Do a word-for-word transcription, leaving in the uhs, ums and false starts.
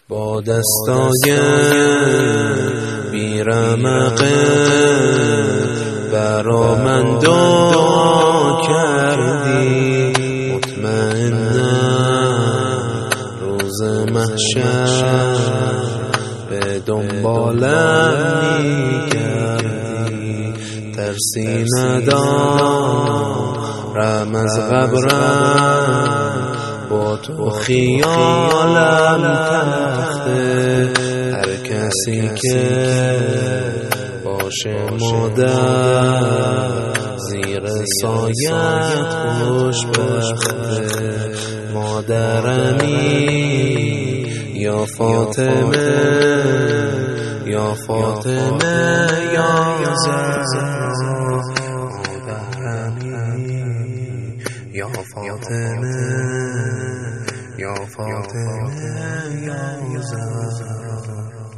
با دستای بیرمقه برا من دعا کردی، مطمئنم روز محشر به دنبالم میگردی. ترسی ندارم از قبرم، با تو خیالم تخته. هر کسی که باشه مادر زیر سایت خوشبخته. مادرمی یا فاطمه، یا فاطمه یا زهرا. مادرمی یا فاطمه، یا فاطمه یا زهرا.